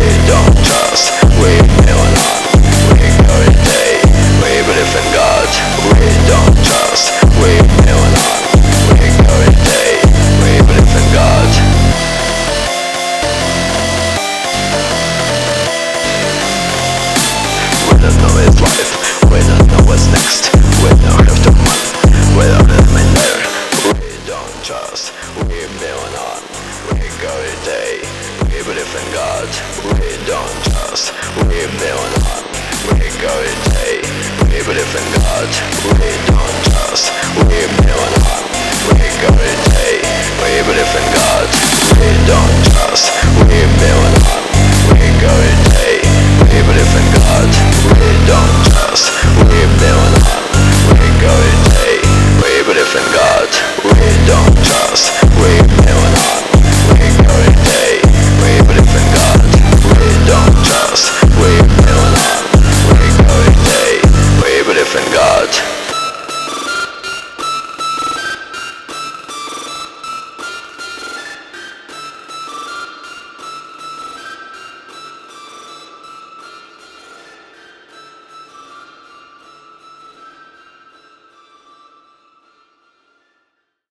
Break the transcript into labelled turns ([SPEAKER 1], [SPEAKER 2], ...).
[SPEAKER 1] don't trust, we moving on. We go today, we believe in God. We don't trust, we moving on. We go today, we believe in God. We don't know his life, we don't know what's next. We don't have to month, we don't have in there. We don't trust, we moving on. We go today, we believe in God. We don't trust, we moving on. We go today, we believe in God. We don't trust, we moving on. We go today, we believe in God. We don't